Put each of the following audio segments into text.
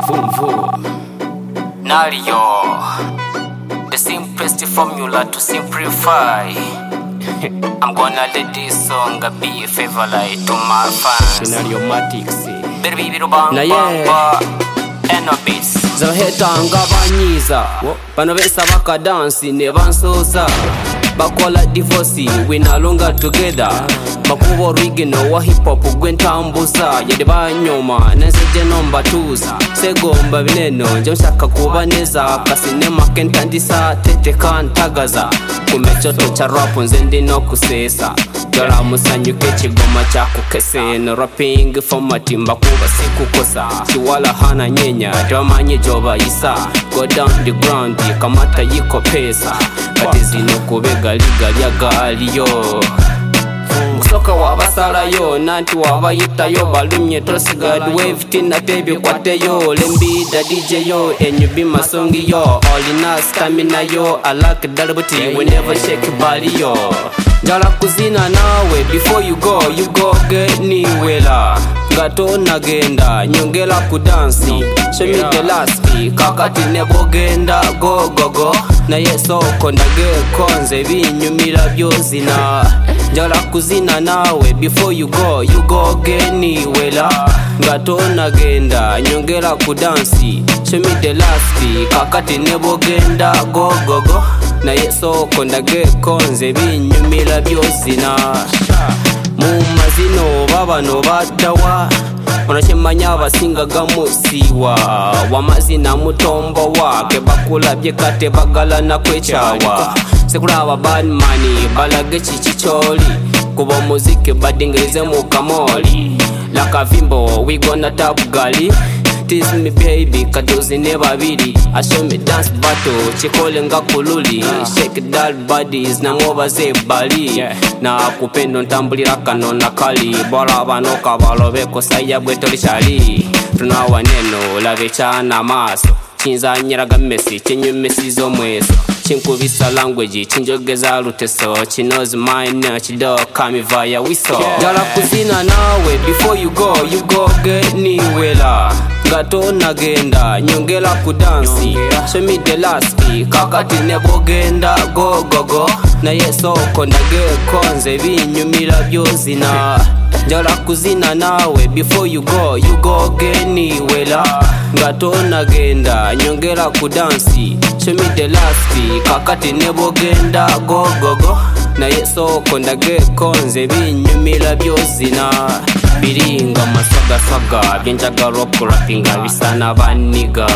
Nario, the simplest formula to simplify. I'm gonna let this song be a favorite to my fans. Baby, and no beats. Zohetanga banyiza bano besa bakadansi ne bansoza bakola divorce we no longer together bakubo original wa hip hop gwentambuza yede banyoma neseje number 2 segomba bineno nje nshaka kuba neza kasinema kentandisa tete kantagaza kumechoto cha rap nze ndi no kusesa Dora musanyuke chigoma chako kese no rapping format mbakuba sikukosa chiwala hana nyenya dramanye joba isa go down the ground kamata yiko pesa kati zino kubega liga lya galiyo Soka wabasala yo nanti wabayita yo balumye tosigad wave tina baby kwate yo lembi da DJ yo and you be my song yo all in us stamina yo I like dalbuti whenever shake body yo Jala kuzina nawe before you go get niwela Gato nagenda nyongela kudansi show me the last kakati nebo genda go go go na yeso kondage konze binyumira byozina Jala kuzina nawe before you go get niwela Gato nagenda nyongela kudansi show me the last kakati nebo genda go go go na yeso kondage konze binyumira byozina Mumazino baba no badawa Onashemanya abasinga gamusiwa Wamazina mutombo wake bakulabye kate bagala na kwechawa Sekulaba bad money balage chichicholi Kuba muziki badingirize mukamoli Laka vimbo we gonna tap gali Tease me baby kadozi neba bidi I show me dance battle chikole nga kululi Shake that bodies na ngoba ze bali Na kupendo ntambulira kanona kali Bola banoka balobeko saya bweto lishali Tunawa neno lavechana maso Chinza nyiraga mesi chenye mesi zo mweso Chinkubisa language chinjogeza luteso Chinozi mine chido kami vaya wiso Jala kuzina nawe before you go get niwela Gato nagenda nyongela kudansi show me the last kakati nebo genda go go go na yeso kondage konze binyumira byozina Jala kuzina nawe before you go get niwela Gato nagenda nyongela kudansi show me the last kakati nebo genda go go go na yeso kondage konze binyumira byozina Biringa masaga byenjaga rock rappinga bisana baniga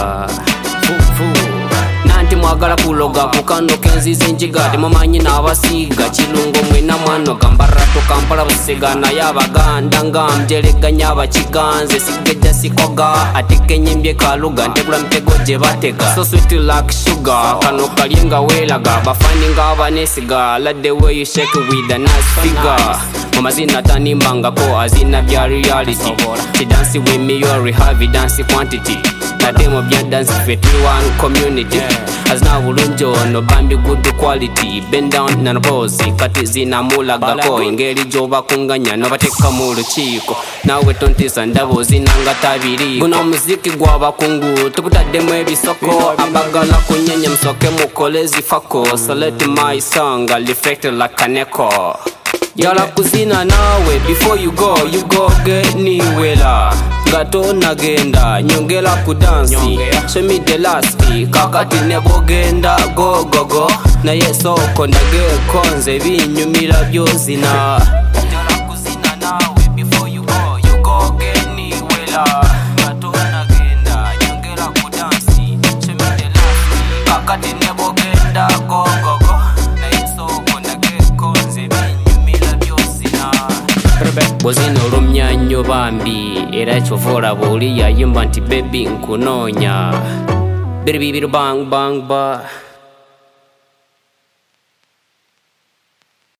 Nanti mwagala kuloga kukando kenzi zenjiga Demomanyi n'abasiga chilungo mwena mwano gambarato kampala busegana yabaganda ngamjerega nyabakiganze sigeja sikoga ateke nyimbye kaluga ntegula mtego je batega So sweet like sugar kano kalyenga welaga bafaninga abanesiga Like the way you shake with a nice figure Mamazina tanimbanga ko azina bya reality She dance with me you have dance quantity Na demo bya dance fit one community Azna bulunjo no bambi good quality Bend down na pose kati zina mulaga ko ingeri joba kunganya no bateka mu lukiko Nawe tontisa ndabo zinanga tabiri Guno muziki gwaba kungu tukutademo ebisoko Abagala kunyenya msoke mukolezi fako So let my song reflect like an echo Jala kuzina nawe before you go get niwela Gato nagenda nyongela kudansi show me the last kakati nebo genda go go go na yeso kondage konze binyumira byozina Jala kuzina nawe before you go get niwela Gato nagenda nyongela kudansi show me the last kakati nebo genda go go go na yeso kondage konze binyumira byozina Bozino rumnyanyo bambi era chovora boli yayimba nti baby nkunonya Biri bang bang ba